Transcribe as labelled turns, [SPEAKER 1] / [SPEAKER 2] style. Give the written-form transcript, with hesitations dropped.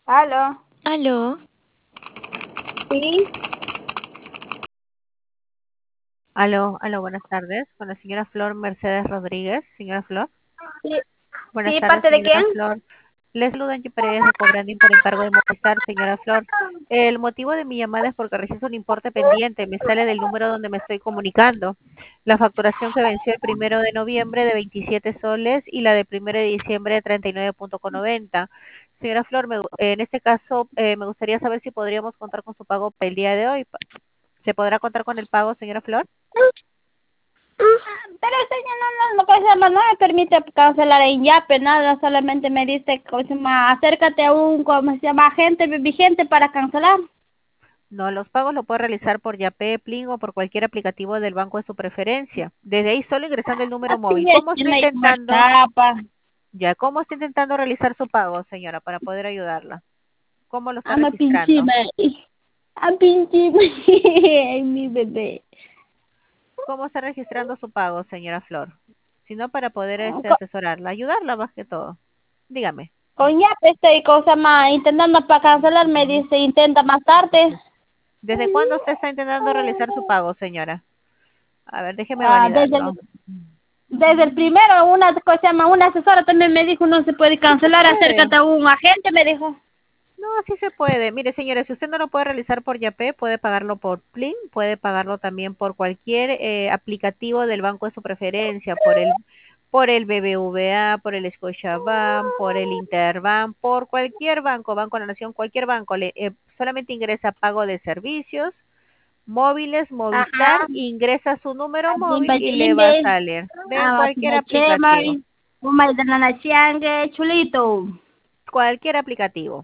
[SPEAKER 1] Aló,
[SPEAKER 2] Aló,
[SPEAKER 1] sí,
[SPEAKER 3] Aló, buenas tardes. Con la señora Flor Mercedes Rodríguez. Señora Flor.
[SPEAKER 1] sí,
[SPEAKER 3] Buenas
[SPEAKER 1] sí,
[SPEAKER 3] tardes,
[SPEAKER 1] ¿parte de quién?
[SPEAKER 3] señora Flor. Les saluda Angie Paredes de Cobrandín por encargo de Movistar, señora Flor. El motivo de mi llamada es porque recibo un importe pendiente. Me sale del número donde me estoy comunicando. La facturación que venció el 1 de noviembre de 27 soles y la de 1 de diciembre de 39,90. Señora Flor, en este caso me gustaría saber si podríamos contar con su pago para el día de hoy. ¿Se podrá contar con el pago, señora Flor?
[SPEAKER 1] Pero señor, no, ¿cómo se llama? No me permite cancelar en Yape, nada, solamente me dice, ¿cómo se llama? Acércate a un, ¿cómo se llama? Agente vigente para cancelar.
[SPEAKER 3] No, los pagos lo puede realizar por Yape, Plin o por cualquier aplicativo del banco de su preferencia. Desde ahí solo ingresando el número
[SPEAKER 1] Así
[SPEAKER 3] móvil.
[SPEAKER 1] es,
[SPEAKER 3] ¿Cómo está
[SPEAKER 1] tiene como
[SPEAKER 3] intentando?
[SPEAKER 1] etapa.
[SPEAKER 3] ¿Cómo está intentando realizar su pago, señora, para poder ayudarla? ¿Cómo lo está
[SPEAKER 1] Ama pinchime,
[SPEAKER 3] registrando?
[SPEAKER 1] a pinchime, ay, mi bebé.
[SPEAKER 3] ¿Cómo está registrando su pago, señora Flor? Si no, para poder
[SPEAKER 1] Con,
[SPEAKER 3] asesorarla, ayudarla más que todo. Dígame,
[SPEAKER 1] con Yape estoy, cosa más, intentando para cancelar, me dice, intenta más tarde.
[SPEAKER 3] ¿desde cuándo usted está intentando realizar su pago, señora? A ver, déjeme
[SPEAKER 1] Ah,
[SPEAKER 3] validarlo.
[SPEAKER 1] desde el primero, una cosa llama, una asesora también me dijo, no se puede
[SPEAKER 3] Sí se
[SPEAKER 1] cancelar,
[SPEAKER 3] puede.
[SPEAKER 1] acércate a un agente, me dijo.
[SPEAKER 3] No, sí se puede. Mire, señores, si usted no lo puede realizar por Yape, puede pagarlo por Plin, puede pagarlo también por cualquier aplicativo del banco de su preferencia, por el BBVA, por el Scotiabank, por el Interbank, por cualquier banco, Banco de la Nación, cualquier banco. Solamente ingresa pago de servicios, móviles, Movistar,
[SPEAKER 1] Ajá,
[SPEAKER 3] ingresa su número
[SPEAKER 1] Jimbe
[SPEAKER 3] móvil y le va a
[SPEAKER 1] Jimbe,
[SPEAKER 3] salir. Ven cualquier
[SPEAKER 1] Chema,
[SPEAKER 3] aplicativo,
[SPEAKER 1] Uma de la Naciangue, chulito.
[SPEAKER 3] cualquier aplicativo.